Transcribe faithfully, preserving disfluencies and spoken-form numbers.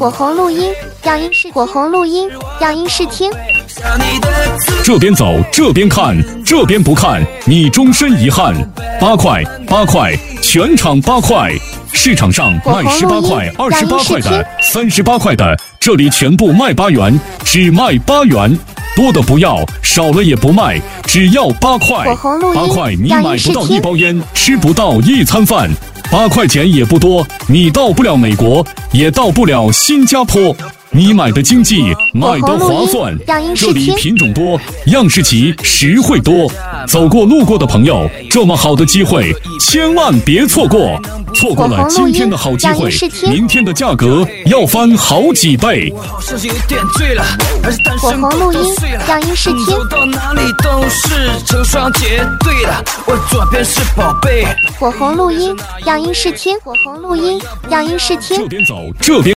火红录音，让音视火红录音，让音视听。 这边走，这边看，这边不看，你终身遗憾。八块，八块，全场八块。市场上卖十八块、二十八块的、三十八块的，这里全部卖八元，只卖八元。多的不要，少了也不卖，只要八块。八块你买不到一包烟，吃不到一餐饭。八块钱也不多，你到不了美国，也到不了新加坡。你买的经济，买的划算，这里品种多，样式齐，实惠多。走过路过的朋友，这么好的机会，千万别错过。错过了今天的好机会，明天的价格要翻好几倍。 火红录音，让音视听。火红录音，让音视听。火红录音，让音视听。 这边走，这边。